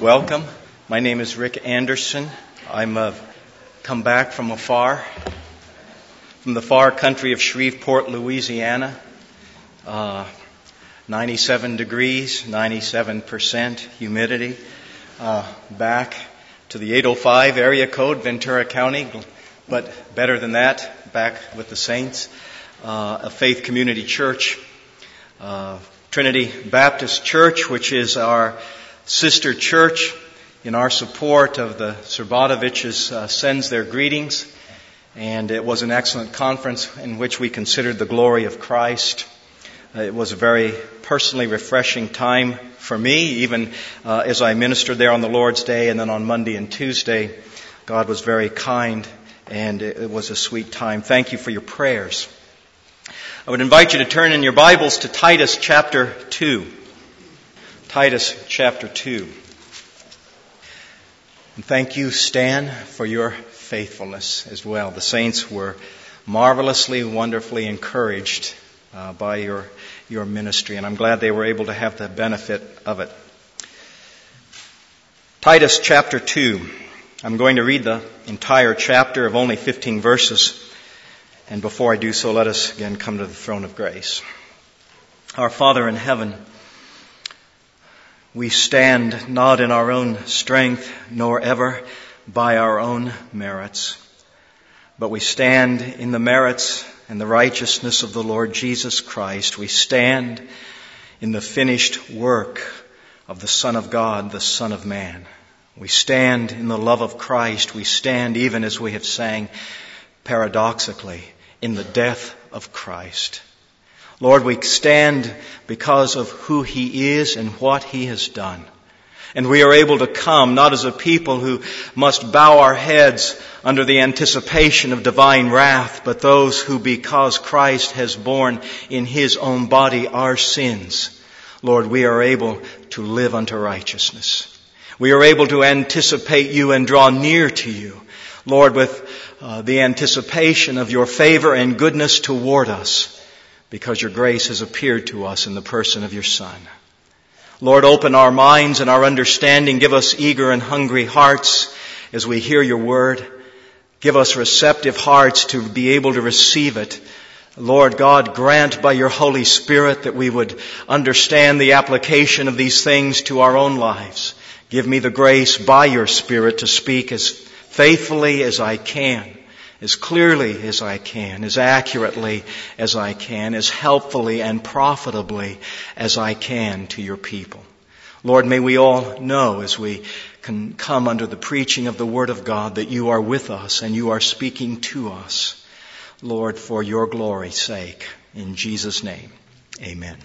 Welcome. My name is Rick Anderson. I'm come back from the far country of Shreveport, Louisiana. 97 degrees, 97% humidity. Back to the 805 area code, Ventura County, but better than that, back with the Saints, a Faith Community Church, Trinity Baptist Church, which is our sister church. In our support of the Srbatoviches, sends their greetings, and it was an excellent conference in which we considered the glory of Christ. It was a very personally refreshing time for me, even as I ministered there on the Lord's Day and then on Monday and Tuesday. God was very kind, and it was a sweet time. Thank you for your prayers. I would invite you to turn in your Bibles to Titus chapter 2. Titus chapter 2. And thank you, Stan, for your faithfulness as well. The saints were marvelously, wonderfully encouraged by your ministry, and I'm glad they were able to have the benefit of it. Titus chapter 2. I'm going to read the entire chapter of only 15 verses, and before I do so, let us again come to the throne of grace. Our Father in heaven, we stand not in our own strength, nor ever by our own merits, but we stand in the merits and the righteousness of the Lord Jesus Christ. We stand in the finished work of the Son of God, the Son of Man. We stand in the love of Christ. We stand, even as we have sang paradoxically, in the death of Christ. Lord, we stand because of who He is and what He has done. And we are able to come not as a people who must bow our heads under the anticipation of divine wrath, but those who, because Christ has borne in His own body our sins, Lord, we are able to live unto righteousness. We are able to anticipate You and draw near to You, Lord, with the anticipation of Your favor and goodness toward us, because Your grace has appeared to us in the person of Your Son. Lord, open our minds and our understanding. Give us eager and hungry hearts as we hear Your word. Give us receptive hearts to be able to receive it. Lord God, grant by Your Holy Spirit that we would understand the application of these things to our own lives. Give me the grace by Your Spirit to speak as faithfully as I can, as clearly as I can, as accurately as I can, as helpfully and profitably as I can to Your people. Lord, may we all know as we can come under the preaching of the Word of God that You are with us and You are speaking to us. Lord, for Your glory's sake, in Jesus' name, amen.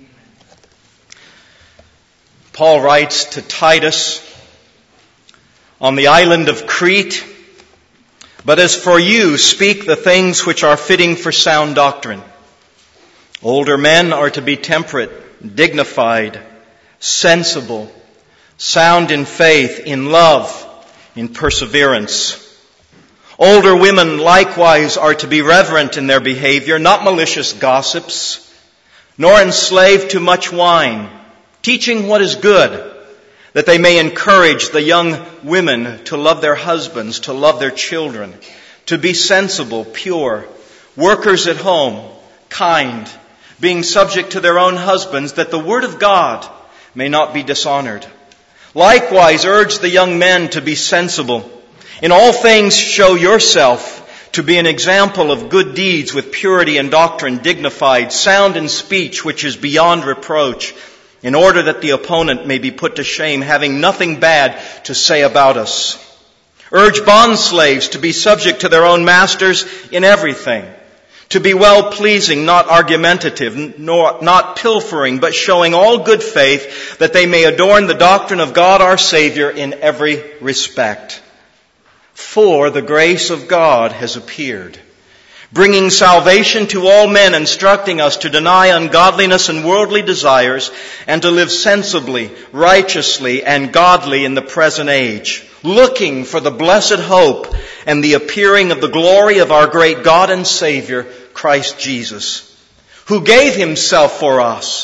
Paul writes to Titus on the island of Crete, "But as for you, speak the things which are fitting for sound doctrine. Older men are to be temperate, dignified, sensible, sound in faith, in love, in perseverance. Older women likewise are to be reverent in their behavior, not malicious gossips, nor enslaved to much wine, teaching what is good, that they may encourage the young women to love their husbands, to love their children, to be sensible, pure, workers at home, kind, being subject to their own husbands, that the word of God may not be dishonored. Likewise, urge the young men to be sensible. In all things show yourself to be an example of good deeds with purity and doctrine, dignified, sound in speech, which is beyond reproach, in order that the opponent may be put to shame, having nothing bad to say about us. Urge bondslaves to be subject to their own masters in everything, to be well-pleasing, not argumentative, nor not pilfering, but showing all good faith, that they may adorn the doctrine of God our Savior in every respect. For the grace of God has appeared, bringing salvation to all men, instructing us to deny ungodliness and worldly desires, and to live sensibly, righteously, and godly in the present age, looking for the blessed hope and the appearing of the glory of our great God and Savior, Christ Jesus, who gave Himself for us,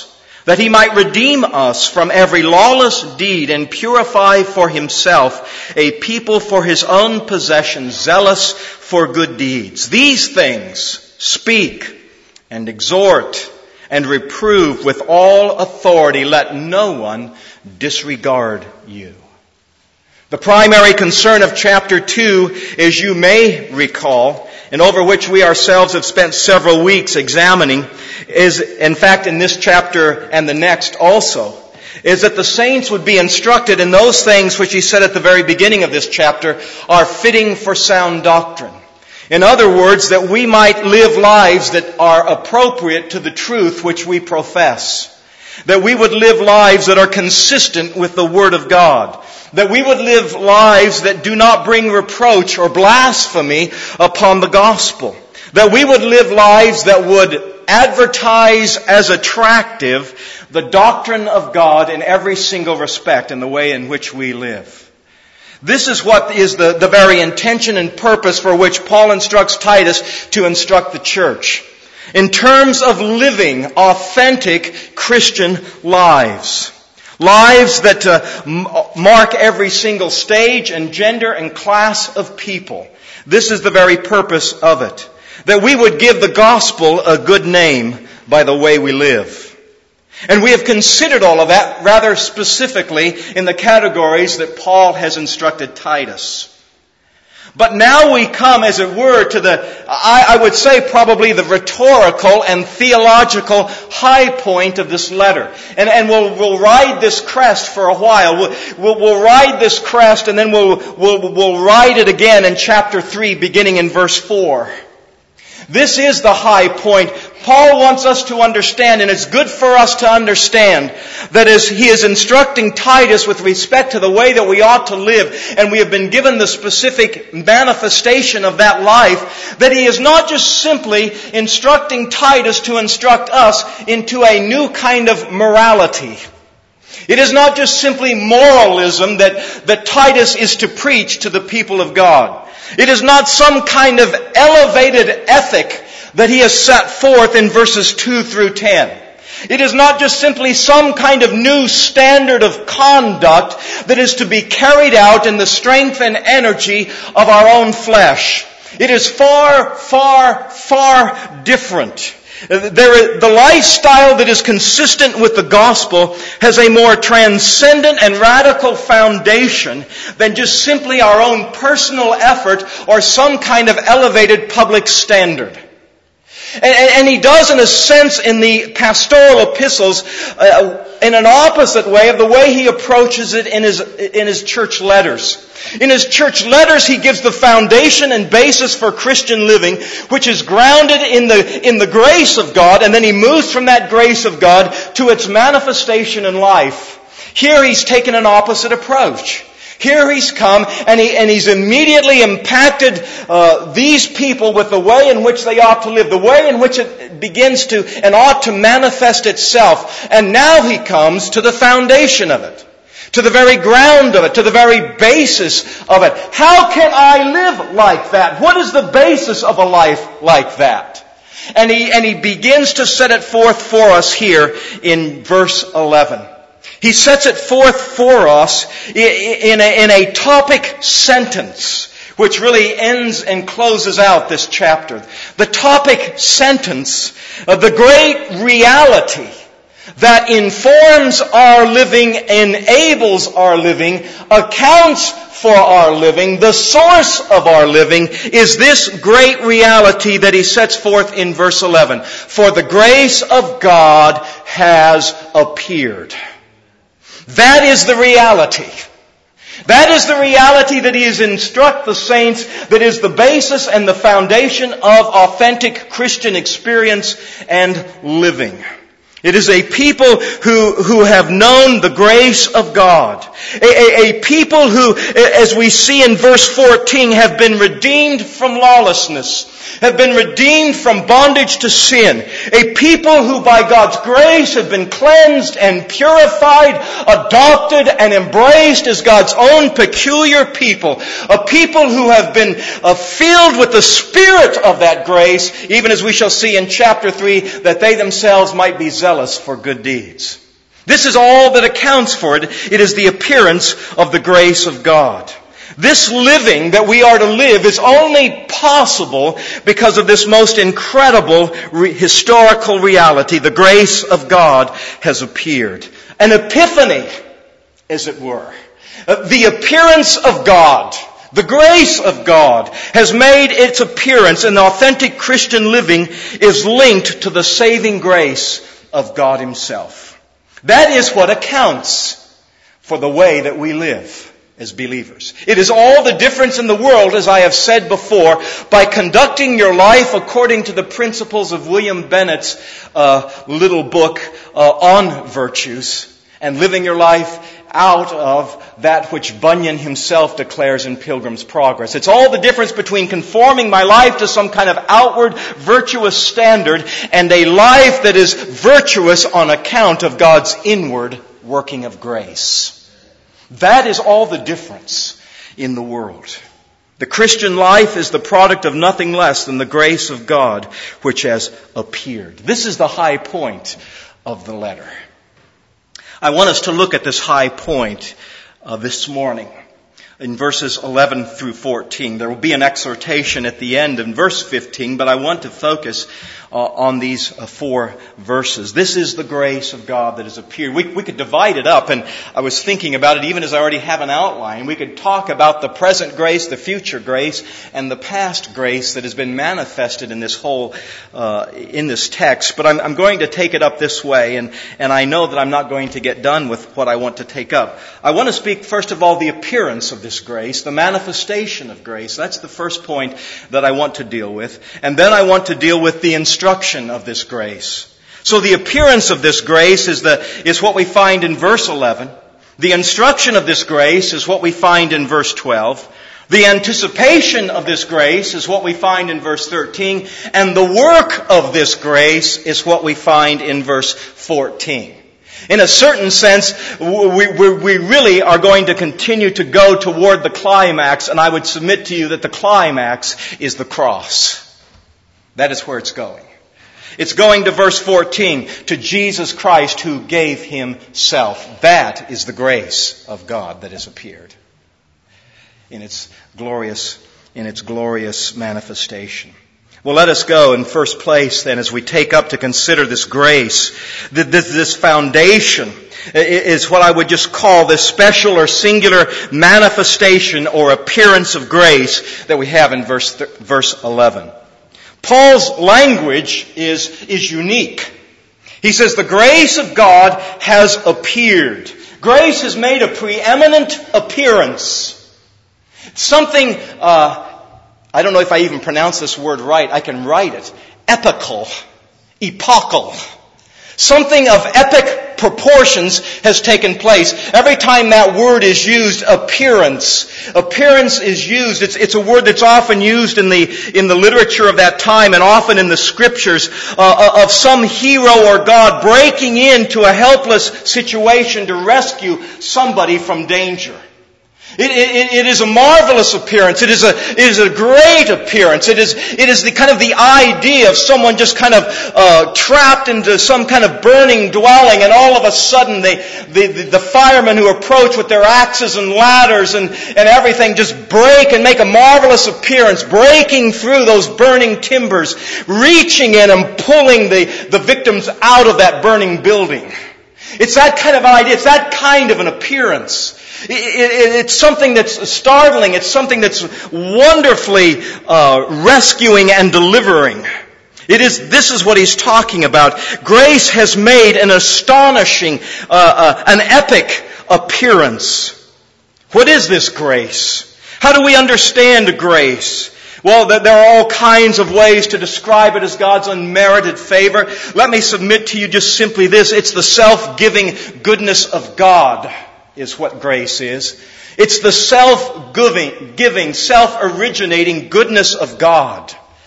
that he might redeem us from every lawless deed and purify for himself a people for his own possession, zealous for good deeds. These things speak and exhort and reprove with all authority. Let no one disregard you. The primary concern of chapter 2, as you may recall, and over which we ourselves have spent several weeks examining, is, in fact, in this chapter and the next also, is that the saints would be instructed in those things which he said at the very beginning of this chapter are fitting for sound doctrine. In other words, that we might live lives that are appropriate to the truth which we profess. That we would live lives that are consistent with the Word of God. That we would live lives that do not bring reproach or blasphemy upon the gospel. That we would live lives that would advertise as attractive the doctrine of God in every single respect in the way in which we live. This is what is the very intention and purpose for which Paul instructs Titus to instruct the church. In terms of living authentic Christian lives. Lives that mark every single stage and gender and class of people. This is the very purpose of it. That we would give the gospel a good name by the way we live. And we have considered all of that rather specifically in the categories that Paul has instructed Titus. But now we come, as it were, to I would say probably the rhetorical and theological high point of this letter. And we'll ride this crest for a while. We'll ride this crest and then we'll ride it again in chapter 3 beginning in verse 4. This is the high point. Paul wants us to understand, and it's good for us to understand, that as he is instructing Titus with respect to the way that we ought to live, and we have been given the specific manifestation of that life, that he is not just simply instructing Titus to instruct us into a new kind of morality. It is not just simply moralism that Titus is to preach to the people of God. It is not some kind of elevated ethic that he has set forth in verses 2 through 10. It is not just simply some kind of new standard of conduct that is to be carried out in the strength and energy of our own flesh. It is far, far, far different. The lifestyle that is consistent with the gospel has a more transcendent and radical foundation than just simply our own personal effort or some kind of elevated public standard. And he does, in a sense, in the pastoral epistles, in an opposite way of the way he approaches it in his church letters. In his church letters, he gives the foundation and basis for Christian living, which is grounded in the grace of God, and then he moves from that grace of God to its manifestation in life. Here he's taken an opposite approach. Here he's come and he's immediately impacted these people with the way in which they ought to live, the way in which it begins to and ought to manifest itself. And now he comes to the foundation of it, to the very ground of it, to the very basis of it. How can I live like that? What is the basis of a life like that? And he begins to set it forth for us here in verse 11. He sets it forth for us in a topic sentence, which really ends and closes out this chapter. The topic sentence of the great reality that informs our living, enables our living, accounts for our living, the source of our living, is this great reality that he sets forth in verse 11. For the grace of God has appeared. That is the reality. That is the reality that he has instructed the saints, that is the basis and the foundation of authentic Christian experience and living. It is a people who have known the grace of God. A people who, as we see in verse 14, have been redeemed from lawlessness. have been redeemed from bondage to sin, a people who by God's grace have been cleansed and purified, adopted and embraced as God's own peculiar people, a people who have been filled with the Spirit of that grace, even as we shall see in chapter 3, that they themselves might be zealous for good deeds. This is all that accounts for it. It is the appearance of the grace of God. This living that we are to live is only possible because of this most incredible historical reality. The grace of God has appeared. An epiphany, as it were. The appearance of God, the grace of God has made its appearance, and authentic Christian living is linked to the saving grace of God Himself. That is what accounts for the way that we live as believers. It is all the difference in the world, as I have said before, by conducting your life according to the principles of William Bennett's little book on virtues, and living your life out of that which Bunyan himself declares in Pilgrim's Progress. It's all the difference between conforming my life to some kind of outward virtuous standard and a life that is virtuous on account of God's inward working of grace. That is all the difference in the world. The Christian life is the product of nothing less than the grace of God which has appeared. This is the high point of the letter. I want us to look at this high point this morning in verses 11 through 14. There will be an exhortation at the end in verse 15, but I want to focus on these 4 verses. This is the grace of God that has appeared. We could divide it up, and I was thinking about it even as I already have an outline. We could talk about the present grace, the future grace, and the past grace that has been manifested in this whole, in this text. But I'm going to take it up this way, and I know that I'm not going to get done with what I want to take up. I want to speak first of all the appearance of this grace, the manifestation of grace. That's the first point that I want to deal with. And then I want to deal with the instruction of this grace. So the appearance of this grace is what we find in verse 11. The instruction of this grace is what we find in verse 12. The anticipation of this grace is what we find in verse 13. And the work of this grace is what we find in verse 14. In a certain sense, we really are going to continue to go toward the climax, and I would submit to you that the climax is the cross. That is where it's going. It's going to verse 14, to Jesus Christ who gave Himself. That is the grace of God that has appeared in its glorious manifestation. Well, let us go in first place then as we take up to consider this grace. This foundation is what I would just call this special or singular manifestation or appearance of grace that we have in verse 11. Paul's language is unique. He says the grace of God has appeared. Grace has made a preeminent appearance. Something, I don't know if I even pronounce this word right. I can write it. Epochal. Something of epic proportions has taken place. Every time that word is used, appearance is used. It's a word that's often used in the literature of that time and often in the scriptures of some hero or god breaking into a helpless situation to rescue somebody from danger. It is a marvelous appearance. It is a great appearance. It is the kind of the idea of someone just kind of trapped into some kind of burning dwelling, and all of a sudden the firemen who approach with their axes and ladders and everything just break and make a marvelous appearance, breaking through those burning timbers, reaching in and pulling the victims out of that burning building. It's that kind of idea. It's that kind of an appearance. It's something that's startling. It's something that's wonderfully rescuing and delivering. This is what he's talking about. Grace has made an astonishing, an epic appearance. What is this grace? How do we understand grace? Well, there are all kinds of ways to describe it as God's unmerited favor. Let me submit to you just simply this. It's the self-giving goodness of God is what grace is. It's the self-giving, self-originating goodness of God.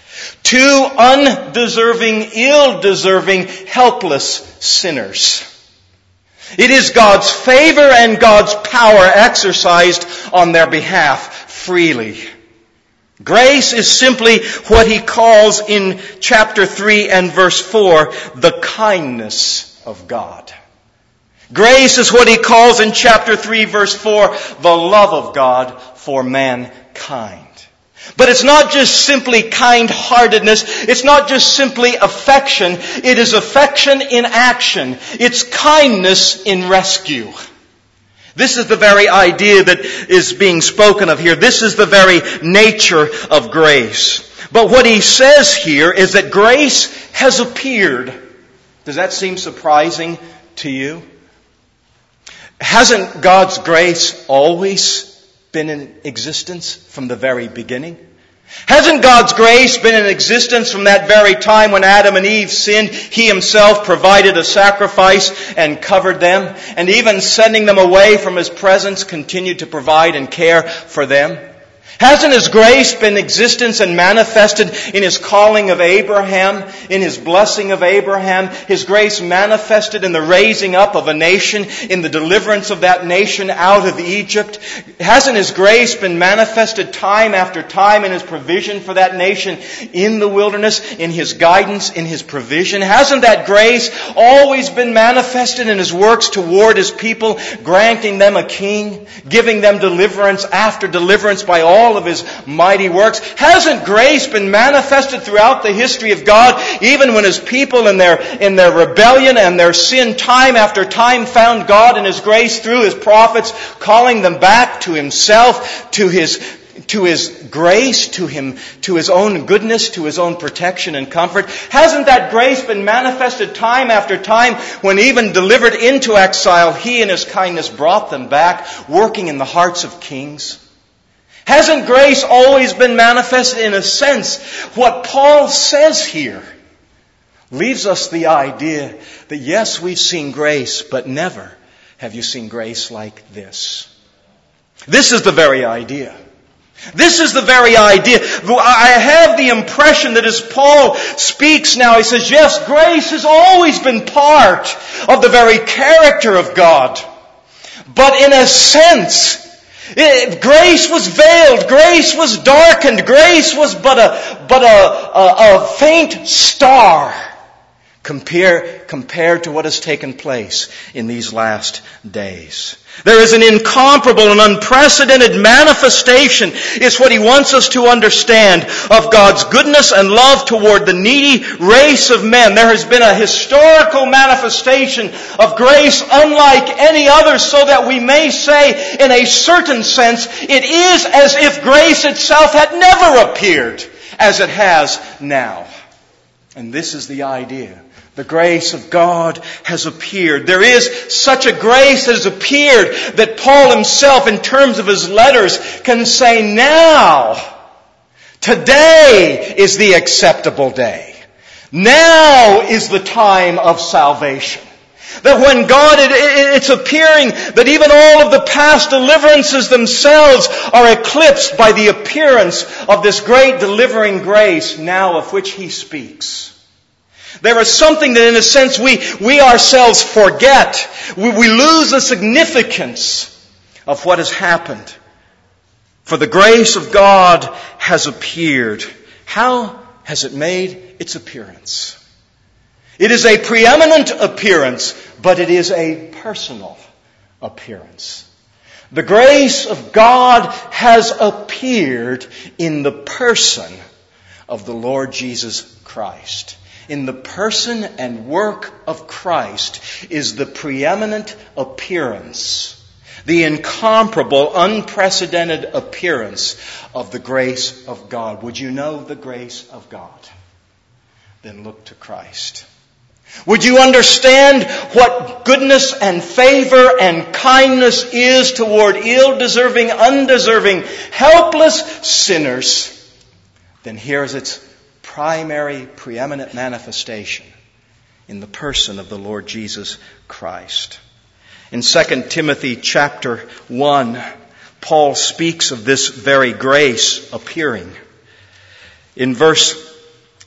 to undeserving, ill-deserving, helpless sinners. It is God's favor and God's power exercised on their behalf freely. Grace is simply what he calls in chapter 3 and verse 4, the kindness of God. Grace is what he calls in chapter 3 verse 4, the love of God for mankind. But it's not just simply kind-heartedness. It's not just simply affection. It is affection in action. It's kindness in rescue. This is the very idea that is being spoken of here. This is the very nature of grace. But what he says here is that grace has appeared. Does that seem surprising to you? Hasn't God's grace always been in existence from the very beginning? Hasn't God's grace been in existence from that very time when Adam and Eve sinned? He himself provided a sacrifice and covered them, and even sending them away from His presence, continued to provide and care for them. Hasn't His grace been in existence and manifested in His calling of Abraham, in His blessing of Abraham? His grace manifested in the raising up of a nation, in the deliverance of that nation out of Egypt? Hasn't His grace been manifested time after time in His provision for that nation in the wilderness, in His guidance, in His provision? Hasn't that grace always been manifested in His works toward His people, granting them a king, giving them deliverance after deliverance by all of His mighty works? Hasn't grace been manifested throughout the history of God, even when His people in their rebellion and their sin time after time found God in His grace through His prophets, calling them back to Himself, to His grace, to His own goodness, to His own protection and comfort? Hasn't that grace been manifested time after time when even delivered into exile, He in His kindness brought them back, working in the hearts of kings? Hasn't grace always been manifested? In a sense, what Paul says here leaves us the idea that yes, we've seen grace, but never have you seen grace like this. This is the very idea. This is the very idea. I have the impression that as Paul speaks now, he says, yes, grace has always been part of the very character of God. But in a sense, grace was veiled, grace was darkened, grace was but a faint star compared to what has taken place in these last days. There is an incomparable and unprecedented manifestation, is what he wants us to understand, of God's goodness and love toward the needy race of men. There has been a historical manifestation of grace unlike any other, so that we may say, in a certain sense, it is as if grace itself had never appeared as it has now. And this is the idea. The grace of God has appeared. There is such a grace that has appeared that Paul himself, in terms of his letters, can say, now, today is the acceptable day. Now is the time of salvation. That when God, it's appearing that even all of the past deliverances themselves are eclipsed by the appearance of this great delivering grace now of which he speaks. There is something that in a sense we ourselves forget. We lose the significance of what has happened. For the grace of God has appeared. How has it made its appearance? It is a preeminent appearance, but it is a personal appearance. The grace of God has appeared in the person of the Lord Jesus Christ. In the person and work of Christ is the preeminent appearance, the incomparable, unprecedented appearance of the grace of God. Would you know the grace of God? Then look to Christ. Would you understand what goodness and favor and kindness is toward ill-deserving, undeserving, helpless sinners? Then here's its primary, preeminent manifestation in the person of the Lord Jesus Christ. In 2 Timothy chapter 1, Paul speaks of this very grace appearing. In verse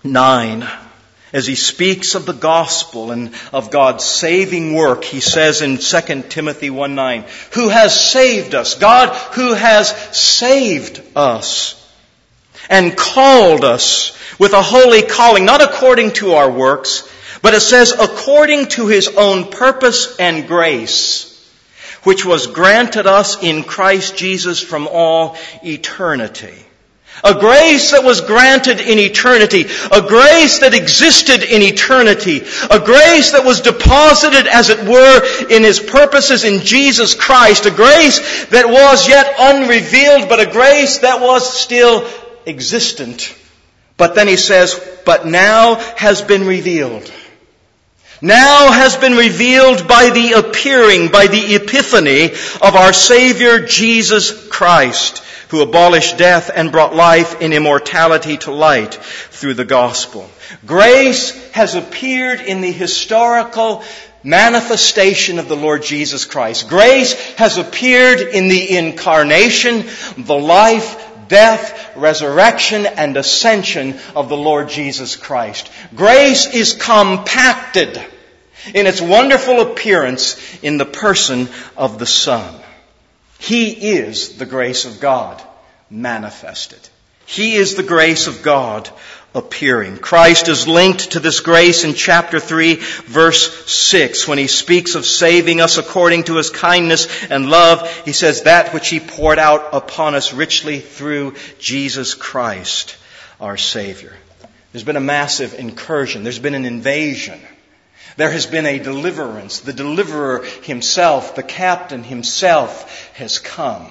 9, as he speaks of the gospel and of God's saving work, he says in 2 Timothy 1:9, who has saved us, God who has saved us and called us with a holy calling, not according to our works, but it says according to His own purpose and grace, which was granted us in Christ Jesus from all eternity. A grace that was granted in eternity. A grace that existed in eternity. A grace that was deposited, as it were, in His purposes in Jesus Christ. A grace that was yet unrevealed, but a grace that was still existent. But then he says, but now has been revealed. Now has been revealed by the appearing, by the epiphany of our Savior Jesus Christ, who abolished death and brought life in immortality to light through the gospel. Grace has appeared in the historical manifestation of the Lord Jesus Christ. Grace has appeared in the incarnation, the life, death, resurrection, and ascension of the Lord Jesus Christ. Grace is compacted in its wonderful appearance in the person of the Son. He is the grace of God manifested. He is the grace of God appearing. Christ is linked to this grace in chapter 3, verse 6. When he speaks of saving us according to His kindness and love, he says that which He poured out upon us richly through Jesus Christ, our Savior. There's been a massive incursion. There's been an invasion. There has been a deliverance. The deliverer Himself, the captain Himself, has come.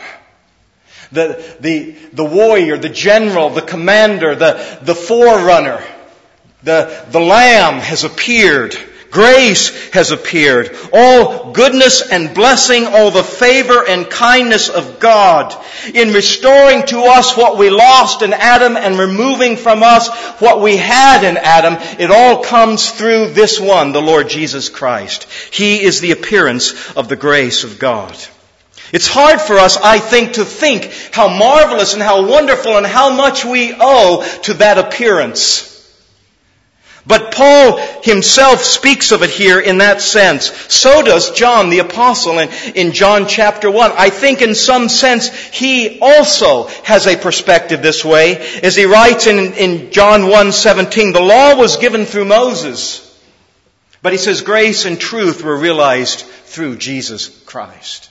The warrior, the general, the commander, the forerunner, the Lamb has appeared. Grace has appeared. All goodness and blessing, all the favor and kindness of God in restoring to us what we lost in Adam and removing from us what we had in Adam. It all comes through this one, the Lord Jesus Christ. He is the appearance of the grace of God. It's hard for us, I think, to think how marvelous and how wonderful and how much we owe to that appearance. But Paul himself speaks of it here in that sense. So does John the Apostle in John chapter 1. I think in some sense he also has a perspective this way. As he writes in John 1:17, the law was given through Moses. But he says grace and truth were realized through Jesus Christ.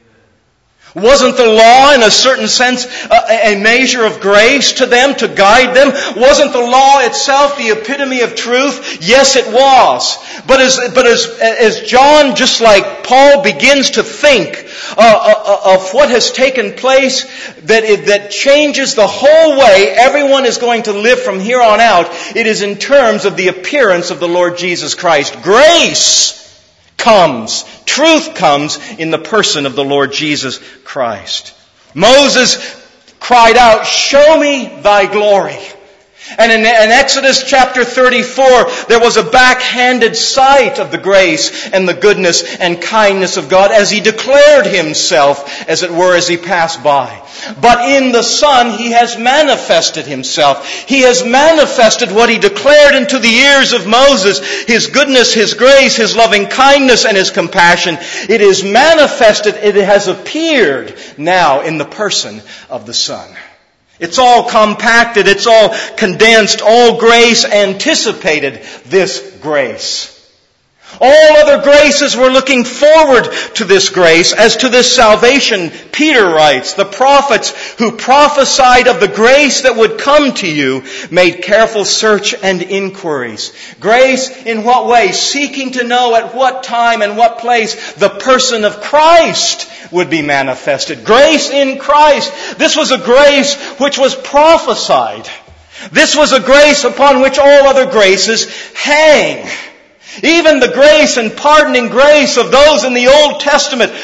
Wasn't the law, in a certain sense, a measure of grace to them, to guide them? Wasn't the law itself the epitome of truth? Yes, it was. But as John, just like Paul, begins to think of what has taken place that changes the whole way everyone is going to live from here on out, it is in terms of the appearance of the Lord Jesus Christ. Grace comes. Truth comes in the person of the Lord Jesus Christ. Moses cried out, "Show me thy glory." And in Exodus chapter 34, there was a backhanded sight of the grace and the goodness and kindness of God as He declared Himself, as it were, as He passed by. But in the Son, He has manifested Himself. He has manifested what He declared into the ears of Moses, His goodness, His grace, His loving kindness, and His compassion. It is manifested, it has appeared now in the person of the Son. It's all compacted, it's all condensed, all grace anticipated this grace. All other graces were looking forward to this grace as to this salvation. Peter writes, the prophets who prophesied of the grace that would come to you made careful search and inquiries. Grace in what way? Seeking to know at what time and what place the person of Christ would be manifested. Grace in Christ. This was a grace which was prophesied. This was a grace upon which all other graces hang. Even the grace and pardoning grace of those in the Old Testament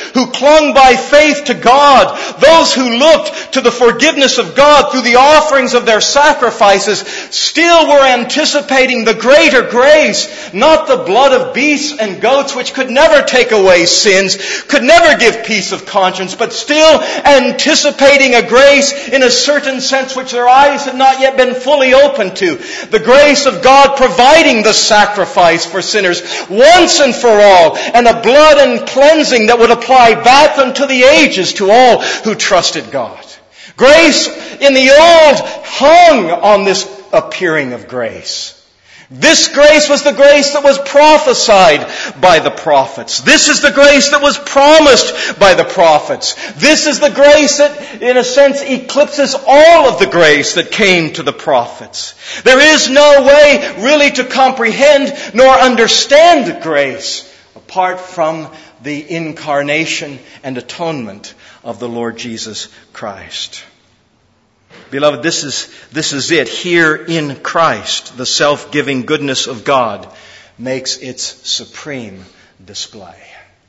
who clung by faith to God, those who looked to the forgiveness of God through the offerings of their sacrifices, still were anticipating the greater grace, not the blood of beasts and goats which could never take away sins, could never give peace of conscience, but still anticipating a grace in a certain sense which their eyes had not yet been fully opened to. The grace of God providing the sacrifice for sinners once and for all, and a blood and cleansing that would apply back unto the ages to all who trusted God. Grace in the old hung on this appearing of grace. This grace was the grace that was prophesied by the prophets. This is the grace that was promised by the prophets. This is the grace that, in a sense, eclipses all of the grace that came to the prophets. There is no way really to comprehend nor understand grace apart from the incarnation and atonement of the Lord Jesus Christ. Beloved, this is it. Here in Christ, the self-giving goodness of God makes its supreme display.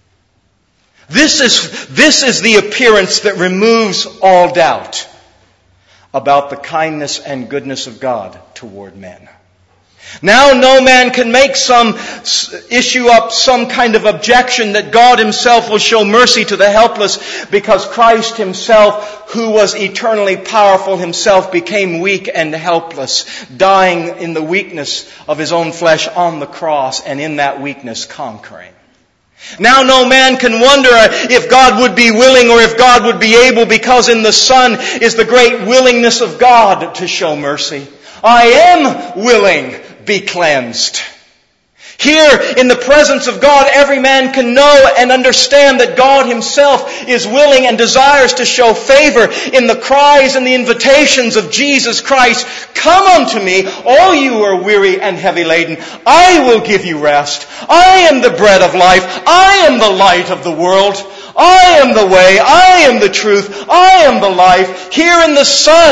This is the appearance that removes all doubt about the kindness and goodness of God toward men. Now no man can issue up some kind of objection that God Himself will show mercy to the helpless, because Christ Himself, who was eternally powerful Himself, became weak and helpless, dying in the weakness of His own flesh on the cross, and in that weakness conquering. Now no man can wonder if God would be willing or if God would be able, because in the Son is the great willingness of God to show mercy. I am willing, be cleansed. Here, in the presence of God, every man can know and understand that God Himself is willing and desires to show favor in the cries and the invitations of Jesus Christ. Come unto me, all you who are weary and heavy laden. I will give you rest. I am the bread of life. I am the light of the world. I am the way, I am the truth, I am the life. Here in the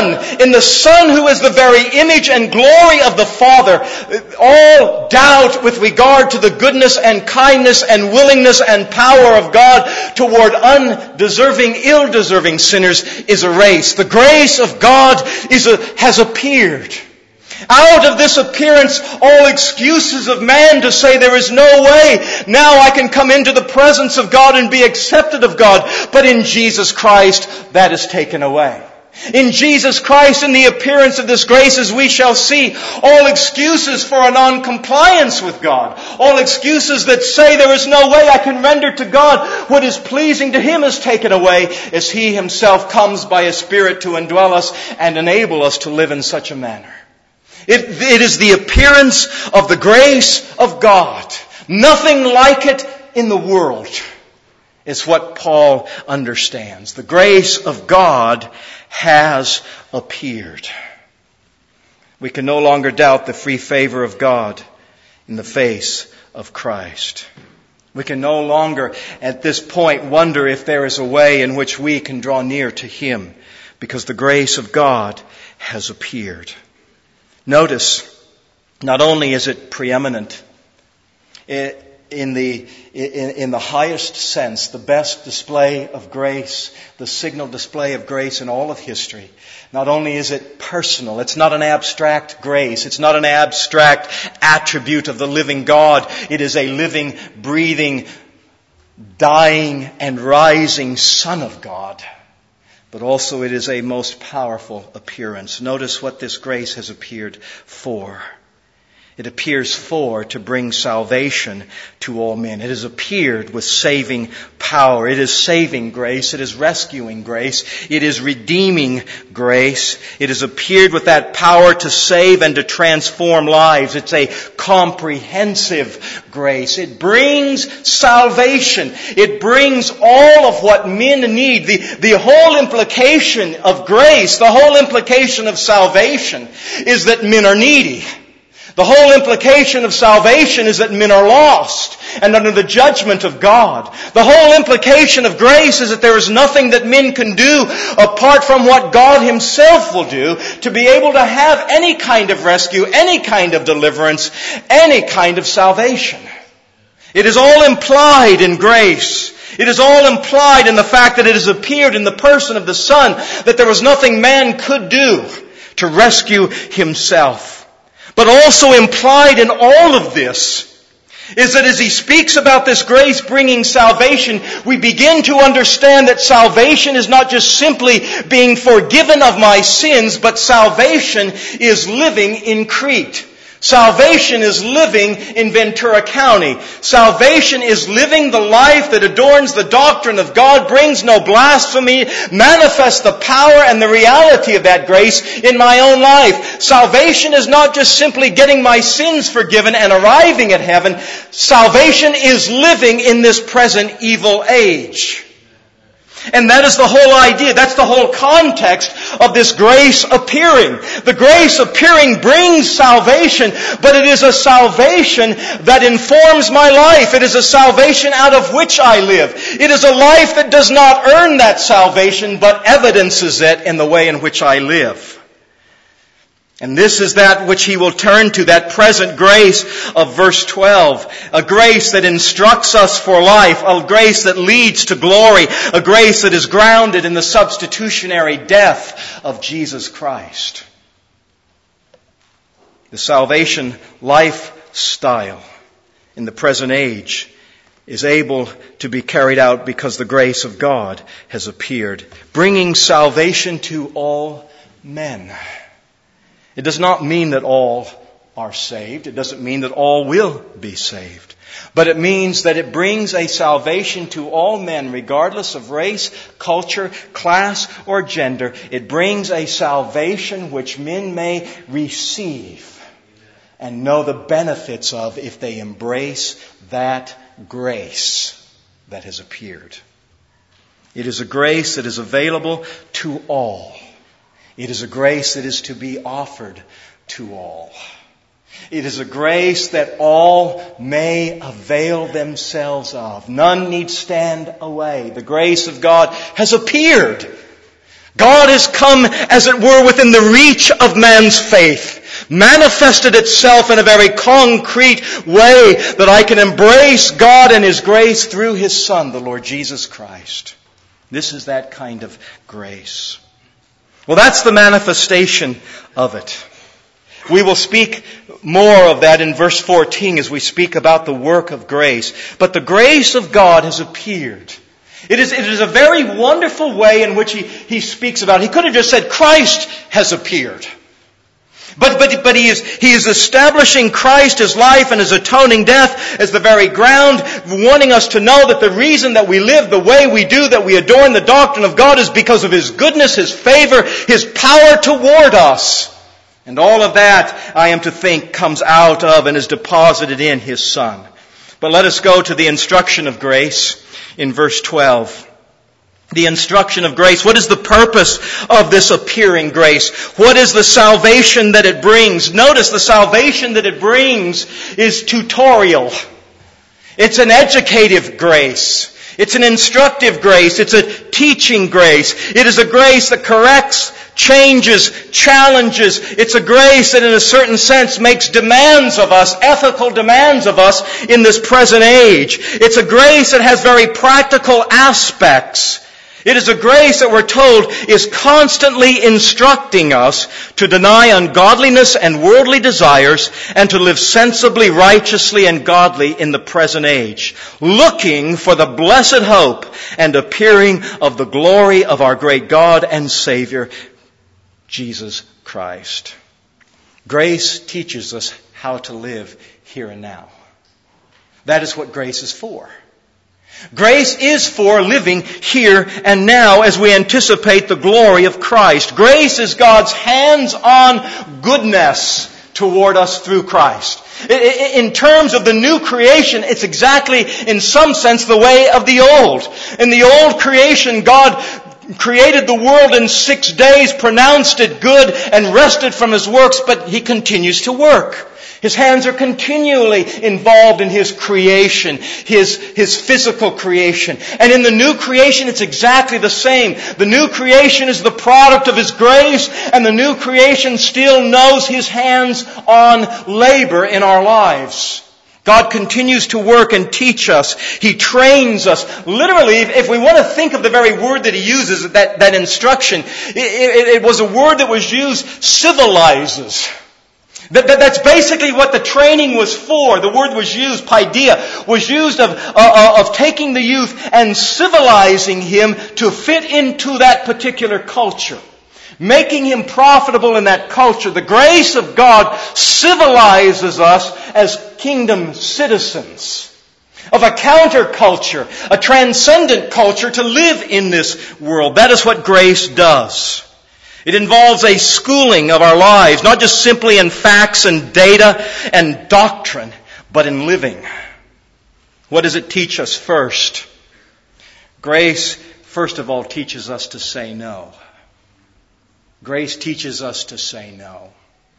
Son who is the very image and glory of the Father, all doubt with regard to the goodness and kindness and willingness and power of God toward undeserving, ill-deserving sinners is erased. The grace of God has appeared. Out of this appearance, all excuses of man to say there is no way now I can come into the presence of God and be accepted of God. But in Jesus Christ, that is taken away. In Jesus Christ, in the appearance of this grace, as we shall see, all excuses for a non-compliance with God, all excuses that say there is no way I can render to God what is pleasing to Him, is taken away as He Himself comes by His Spirit to indwell us and enable us to live in such a manner. It is the appearance of the grace of God. Nothing like it in the world is what Paul understands. The grace of God has appeared. We can no longer doubt the free favor of God in the face of Christ. We can no longer at this point wonder if there is a way in which we can draw near to Him, because the grace of God has appeared. Notice, not only is it preeminent in the highest sense, the best display of grace, the signal display of grace in all of history. Not only is it personal, it's not an abstract grace, it's not an abstract attribute of the living God. It is a living, breathing, dying, and rising Son of God. But also it is a most powerful appearance. Notice what this grace has appeared for. It appears to bring salvation to all men. It has appeared with saving power. It is saving grace. It is rescuing grace. It is redeeming grace. It has appeared with that power to save and to transform lives. It's a comprehensive grace. It brings salvation. It brings all of what men need. The whole implication of grace, the whole implication of salvation is that men are needy. The whole implication of salvation is that men are lost and under the judgment of God. The whole implication of grace is that there is nothing that men can do apart from what God Himself will do to be able to have any kind of rescue, any kind of deliverance, any kind of salvation. It is all implied in grace. It is all implied in the fact that it has appeared in the person of the Son, that there was nothing man could do to rescue himself. But also implied in all of this is that as he speaks about this grace bringing salvation, we begin to understand that salvation is not just simply being forgiven of my sins, but salvation is living in Crete. Salvation is living in Ventura County. Salvation is living the life that adorns the doctrine of God, brings no blasphemy, manifests the power and the reality of that grace in my own life. Salvation is not just simply getting my sins forgiven and arriving at heaven. Salvation is living in this present evil age. And that is the whole idea. That's the whole context of this grace appearing. The grace appearing brings salvation, but it is a salvation that informs my life. It is a salvation out of which I live. It is a life that does not earn that salvation, but evidences it in the way in which I live. And this is that which he will turn to, that present grace of verse 12. A grace that instructs us for life, a grace that leads to glory, a grace that is grounded in the substitutionary death of Jesus Christ. The salvation lifestyle in the present age is able to be carried out because the grace of God has appeared, bringing salvation to all men. It does not mean that all are saved. It doesn't mean that all will be saved. But it means that it brings a salvation to all men, regardless of race, culture, class, or gender. It brings a salvation which men may receive and know the benefits of if they embrace that grace that has appeared. It is a grace that is available to all. It is a grace that is to be offered to all. It is a grace that all may avail themselves of. None need stand away. The grace of God has appeared. God has come, as it were, within the reach of man's faith, manifested itself in a very concrete way that I can embrace God and His grace through His Son, the Lord Jesus Christ. This is that kind of grace. Well, that's the manifestation of it. We will speak more of that in verse 14 as we speak about the work of grace. But the grace of God has appeared. It is a very wonderful way in which he speaks about it. He could have just said, Christ has appeared. But he is establishing Christ, His life and His atoning death as the very ground, wanting us to know that the reason that we live the way we do, that we adorn the doctrine of God, is because of His goodness, His favor, His power toward us. And all of that, I am to think, comes out of and is deposited in His Son. But let us go to the instruction of grace in verse 12. The instruction of grace. What is the purpose of this appearing grace? What is the salvation that it brings? Notice the salvation that it brings is tutorial. It's an educative grace. It's an instructive grace. It's a teaching grace. It is a grace that corrects, changes, challenges. It's a grace that in a certain sense makes demands of us, ethical demands of us in this present age. It's a grace that has very practical aspects. It is a grace that we're told is constantly instructing us to deny ungodliness and worldly desires and to live sensibly, righteously, and godly in the present age, looking for the blessed hope and appearing of the glory of our great God and Savior, Jesus Christ. Grace teaches us how to live here and now. That is what grace is for. Grace is for living here and now as we anticipate the glory of Christ. Grace is God's hands-on goodness toward us through Christ. In terms of the new creation, it's exactly, in some sense, the way of the old. In the old creation, God created the world in 6 days, pronounced it good, and rested from His works, but He continues to work. His hands are continually involved in His creation, His physical creation. And in the new creation, it's exactly the same. The new creation is the product of His grace, and the new creation still knows His hands-on labor in our lives. God continues to work and teach us. He trains us. Literally, if we want to think of the very word that He uses, that instruction, it was a word that was used, civilizes. That's basically what the training was for. The word was used, paideia, was used of taking the youth and civilizing him to fit into that particular culture. Making him profitable in that culture. The grace of God civilizes us as kingdom citizens of a counterculture, a transcendent culture to live in this world. That is what grace does. It involves a schooling of our lives, not just simply in facts and data and doctrine, but in living. What does it teach us first? Grace, first of all, teaches us to say no. Grace teaches us to say no.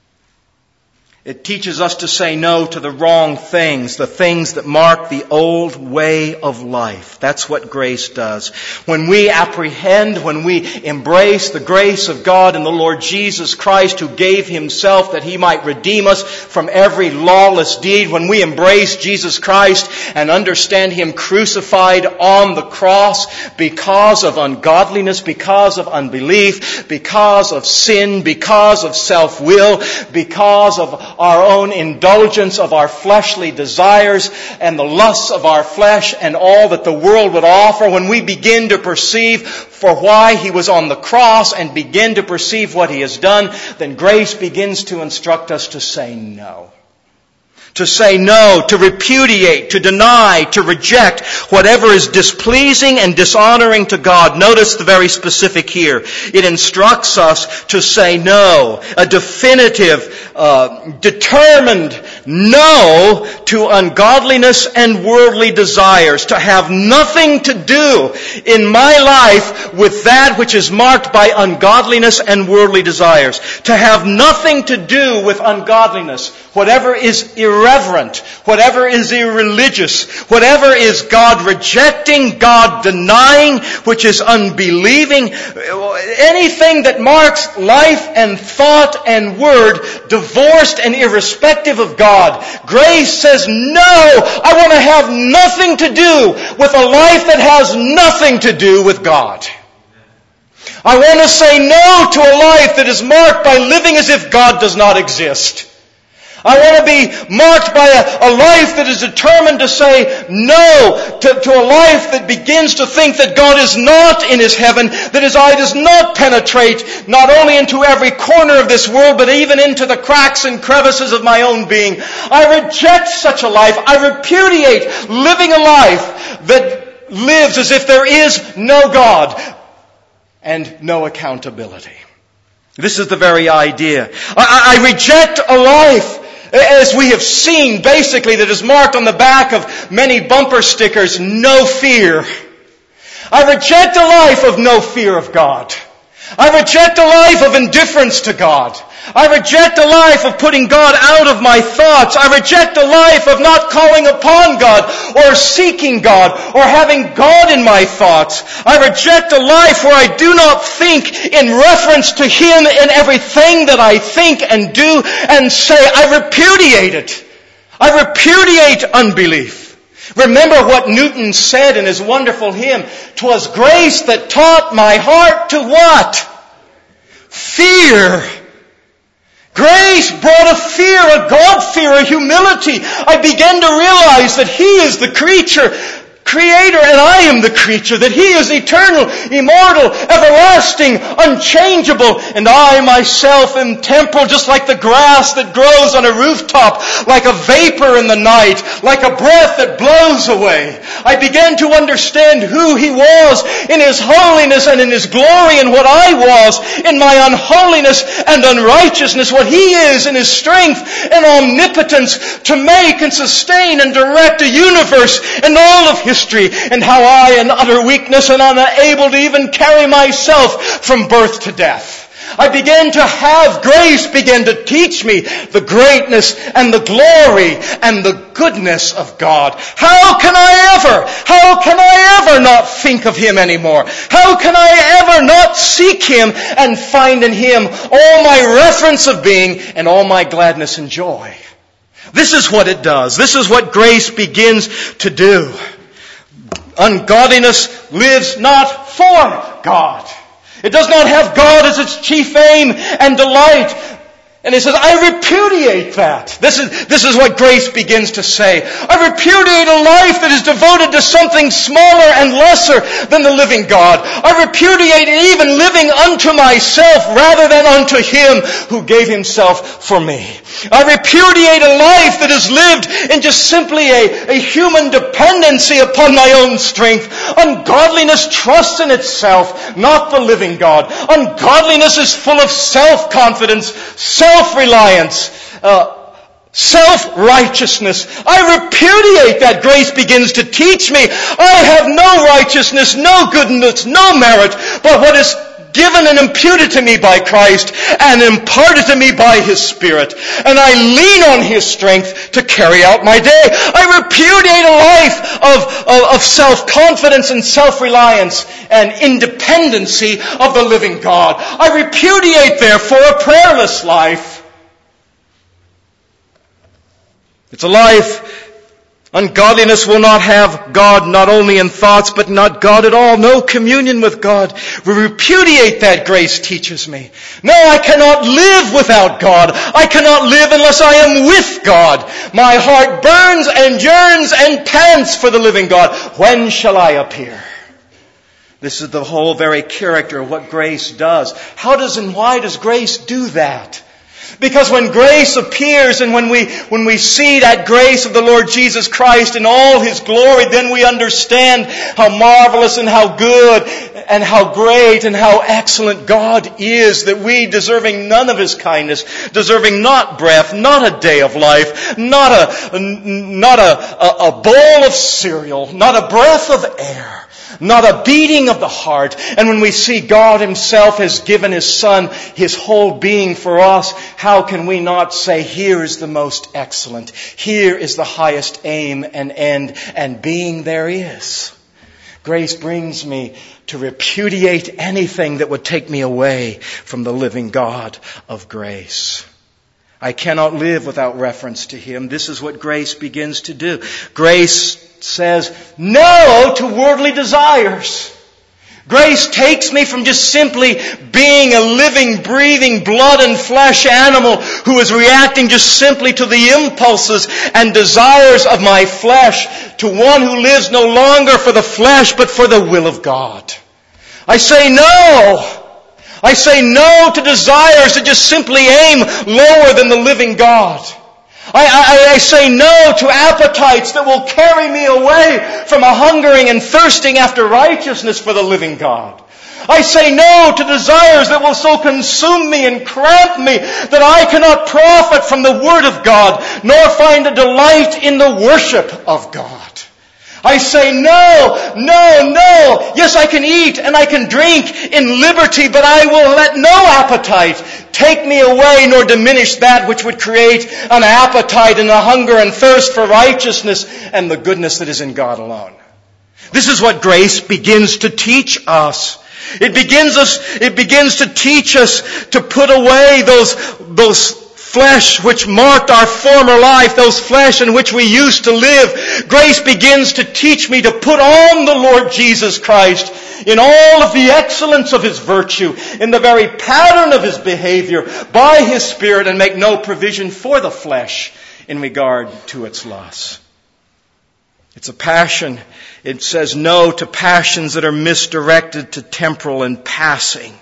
It teaches us to say no to the wrong things, the things that mark the old way of life. That's what grace does. When we apprehend, when we embrace the grace of God and the Lord Jesus Christ who gave Himself that He might redeem us from every lawless deed, when we embrace Jesus Christ and understand Him crucified on the cross because of ungodliness, because of unbelief, because of sin, because of self-will, because of our own indulgence of our fleshly desires and the lusts of our flesh and all that the world would offer, when we begin to perceive for why He was on the cross and begin to perceive what He has done, then grace begins to instruct us to say no. To say no, to repudiate, to deny, to reject whatever is displeasing and dishonoring to God. Notice the very specific here. It instructs us to say no. A definitive, determined no to ungodliness and worldly desires. To have nothing to do in my life with that which is marked by ungodliness and worldly desires. To have nothing to do with ungodliness. Whatever is irreverent, whatever is irreligious, whatever is God rejecting, God denying, which is unbelieving, anything that marks life and thought and word divorced and irrespective of God. Grace says, no, I want to have nothing to do with a life that has nothing to do with God. I want to say no to a life that is marked by living as if God does not exist. I want to be marked by a life that is determined to say no to a life that begins to think that God is not in His heaven, that His eye does not penetrate not only into every corner of this world, but even into the cracks and crevices of my own being. I reject such a life. I repudiate living a life that lives as if there is no God and no accountability. This is the very idea. I reject a life, as we have seen, basically, that is marked on the back of many bumper stickers, no fear. I reject a life of no fear of God. I reject a life of indifference to God. I reject a life of putting God out of my thoughts. I reject a life of not calling upon God or seeking God or having God in my thoughts. I reject a life where I do not think in reference to Him in everything that I think and do and say. I repudiate it. I repudiate unbelief. Remember what Newton said in his wonderful hymn, "'Twas grace that taught my heart to what? Fear." Grace brought a fear, a God-fear, a humility. I began to realize that He is the Creator, and I am the creature, that He is eternal, immortal, everlasting, unchangeable, and I myself am temporal, just like the grass that grows on a rooftop, like a vapor in the night, like a breath that blows away. I began to understand who He was in His holiness and in His glory, and what I was in my unholiness and unrighteousness, what He is in His strength and omnipotence to make and sustain and direct a universe and all of history, and how I, in utter weakness and unable to even carry myself from birth to death. I began to have grace begin to teach me the greatness and the glory and the goodness of God. How can I ever not think of Him anymore? How can I ever not seek Him and find in Him all my reference of being and all my gladness and joy? This is what it does. This is what grace begins to do. Ungodliness lives not for God. It does not have God as its chief aim and delight. And he says, I repudiate that. This is what grace begins to say. I repudiate a life that is devoted to something smaller and lesser than the living God. I repudiate even living unto myself rather than unto Him who gave Himself for me. I repudiate a life that is lived in just simply a human dependency upon my own strength. Ungodliness trusts in itself, not the living God. Ungodliness is full of self-confidence, self-reliance, self-righteousness. I repudiate that. Grace begins to teach me. I have no righteousness, no goodness, no merit, but what is given and imputed to me by Christ and imparted to me by His Spirit. And I lean on His strength to carry out my day. I repudiate a life of self-confidence and self-reliance and independency of the living God. I repudiate, therefore, a prayerless life. It's a life. Ungodliness will not have God not only in thoughts, but not God at all. No communion with God. We repudiate that, grace teaches me. No, I cannot live without God. I cannot live unless I am with God. My heart burns and yearns and pants for the living God. When shall I appear? This is the whole very character of what grace does. How does and why does grace do that? Because when grace appears and when we see that grace of the Lord Jesus Christ in all His glory, then we understand how marvelous and how good and how great and how excellent God is, that we, deserving none of His kindness, deserving not breath, not a day of life, not a bowl of cereal, not a breath of air, not a beating of the heart. And when we see God Himself has given His Son, His whole being for us, how can we not say, here is the most excellent, here is the highest aim and end and being there is. Grace brings me to repudiate anything that would take me away from the living God of grace. I cannot live without reference to Him. This is what grace begins to do. Grace says no to worldly desires. Grace takes me from just simply being a living, breathing, blood and flesh animal who is reacting just simply to the impulses and desires of my flesh to one who lives no longer for the flesh but for the will of God. I say no. I say no to desires that just simply aim lower than the living God. I say no to appetites that will carry me away from a hungering and thirsting after righteousness for the living God. I say no to desires that will so consume me and cramp me that I cannot profit from the Word of God, nor find a delight in the worship of God. I say no. Yes, I can eat and I can drink in liberty, but I will let no appetite take me away nor diminish that which would create an appetite and a hunger and thirst for righteousness and the goodness that is in God alone. This is what grace begins to teach us. It begins to teach us to put away those flesh which marked our former life, those flesh in which we used to live. Grace begins to teach me to put on the Lord Jesus Christ in all of the excellence of His virtue, in the very pattern of His behavior, by His Spirit, and make no provision for the flesh in regard to its lusts. It's a passion. It says no to passions that are misdirected to temporal and passing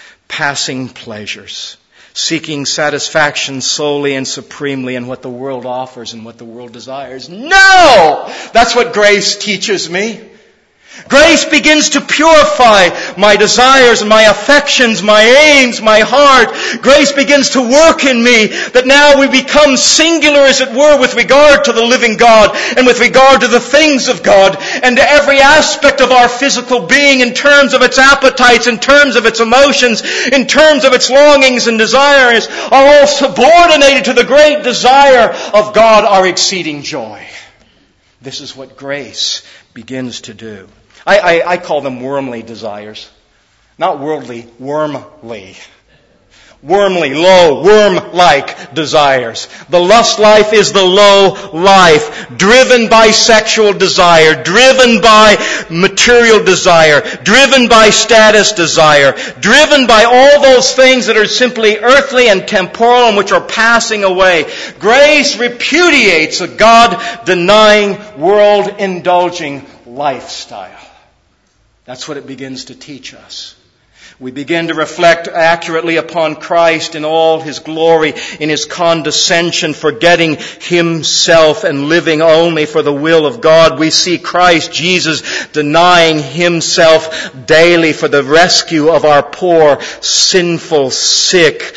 pleasures. Seeking satisfaction solely and supremely in what the world offers and what the world desires. No! That's what grace teaches me. Grace begins to purify my desires, my affections, my aims, my heart. Grace begins to work in me that now we become singular, as it were, with regard to the living God and with regard to the things of God and to every aspect of our physical being in terms of its appetites, in terms of its emotions, in terms of its longings and desires are all subordinated to the great desire of God, our exceeding joy. This is what grace begins to do. I call them wormly desires. Not worldly, wormly. Wormly, low, worm-like desires. The lust life is the low life, driven by sexual desire, driven by material desire, driven by status desire, driven by all those things that are simply earthly and temporal and which are passing away. Grace repudiates a God-denying, world-indulging lifestyle. That's what it begins to teach us. We begin to reflect accurately upon Christ in all His glory, in His condescension, forgetting Himself and living only for the will of God. We see Christ Jesus denying Himself daily for the rescue of our poor, sinful, sick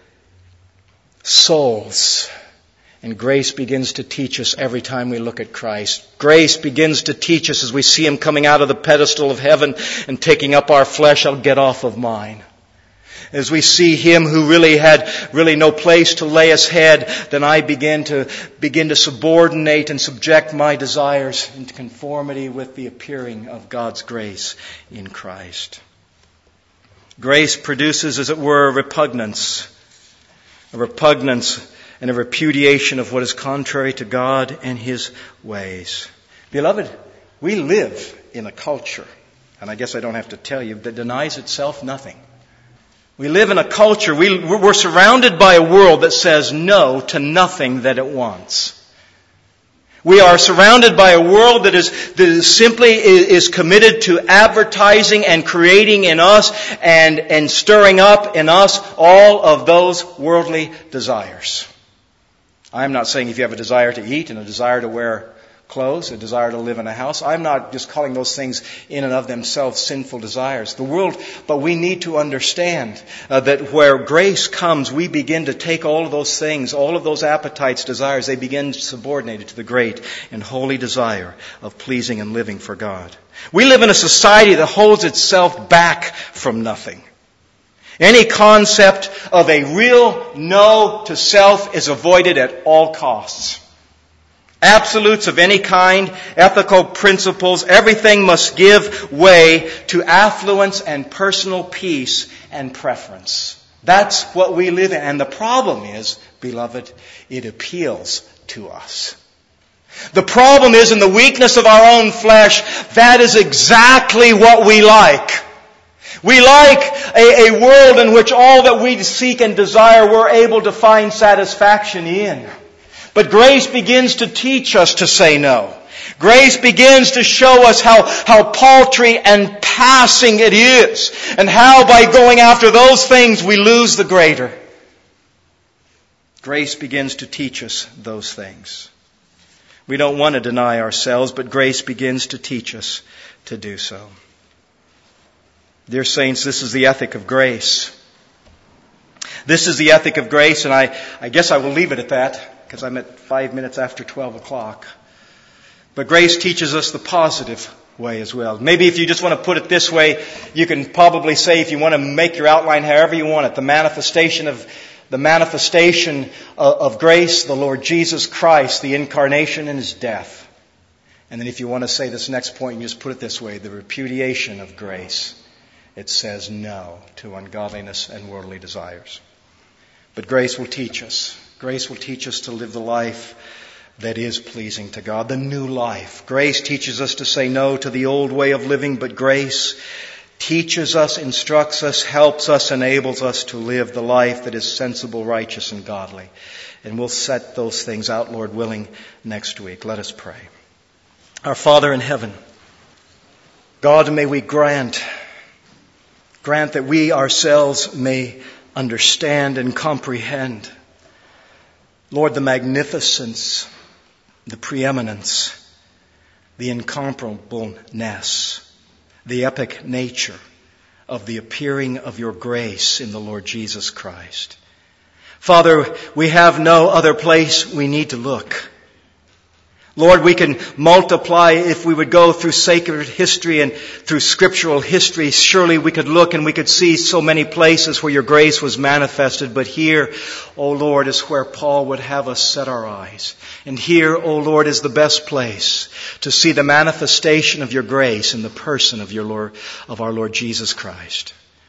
souls. And grace begins to teach us every time we look at Christ. Grace begins to teach us as we see Him coming out of the pedestal of heaven and taking up our flesh. I'll get off of mine. As we see Him who really had no place to lay His head, then I begin to subordinate and subject my desires into conformity with the appearing of God's grace in Christ. Grace produces, as it were, a repugnance and a repudiation of what is contrary to God and His ways. Beloved, we live in a culture, and I guess I don't have to tell you, that denies itself nothing. We live in a culture, we're surrounded by a world that says no to nothing that it wants. We are surrounded by a world that is simply committed to advertising and creating in us and stirring up in us all of those worldly desires. I'm not saying if you have a desire to eat and a desire to wear clothes, a desire to live in a house, I'm not just calling those things in and of themselves sinful desires. But we need to understand that where grace comes, we begin to take all of those things, all of those appetites, desires, they begin subordinated to the great and holy desire of pleasing and living for God. We live in a society that holds itself back from nothing. Any concept of a real no to self is avoided at all costs. Absolutes of any kind, ethical principles, everything must give way to affluence and personal peace and preference. That's what we live in. And the problem is, beloved, it appeals to us. The problem is in the weakness of our own flesh, that is exactly what we like. We like a world in which all that we seek and desire we're able to find satisfaction in. But grace begins to teach us to say no. Grace begins to show us how paltry and passing it is, and how by going after those things we lose the greater. Grace begins to teach us those things. We don't want to deny ourselves, but grace begins to teach us to do so. Dear saints, this is the ethic of grace. This is the ethic of grace, and I guess I will leave it at that, because I'm at 5 minutes after 12 o'clock. But grace teaches us the positive way as well. Maybe if you just want to put it this way, you can probably say, if you want to make your outline however you want it, the manifestation of grace, the Lord Jesus Christ, the incarnation and His death. And then if you want to say this next point, you just put it this way, the repudiation of grace. It says no to ungodliness and worldly desires. But grace will teach us. Grace will teach us to live the life that is pleasing to God, the new life. Grace teaches us to say no to the old way of living, but grace teaches us, instructs us, helps us, enables us to live the life that is sensible, righteous, and godly. And we'll set those things out, Lord willing, next week. Let us pray. Our Father in heaven, God, may we grant that we ourselves may understand and comprehend, Lord, the magnificence, the preeminence, the incomparableness, the epic nature of the appearing of your grace in the Lord Jesus Christ. Father, we have no other place we need to look. Lord, we can multiply if we would go through sacred history and through scriptural history. Surely we could look and we could see so many places where your grace was manifested. But here, O Lord, is where Paul would have us set our eyes. And here, O Lord, is the best place to see the manifestation of your grace in the person of our Lord Jesus Christ.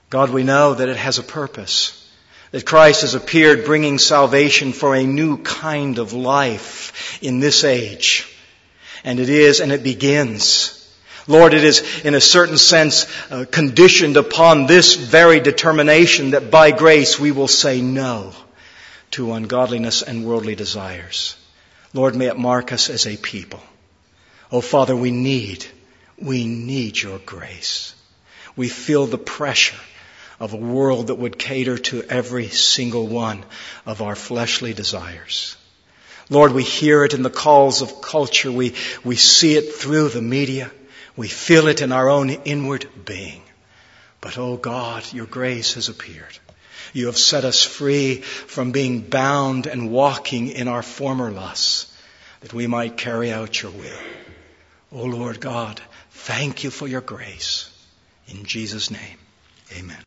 God, we know that it has a purpose, that Christ has appeared bringing salvation for a new kind of life in this age. And it begins. Lord, it is in a certain sense conditioned upon this very determination that by grace we will say no to ungodliness and worldly desires. Lord, may it mark us as a people. Oh, Father, we need your grace. We feel the pressure of a world that would cater to every single one of our fleshly desires. Lord, we hear it in the calls of culture. We see it through the media. We feel it in our own inward being. But, oh God, your grace has appeared. You have set us free from being bound and walking in our former lusts, that we might carry out your will. Oh Lord God, thank you for your grace. In Jesus' name, amen.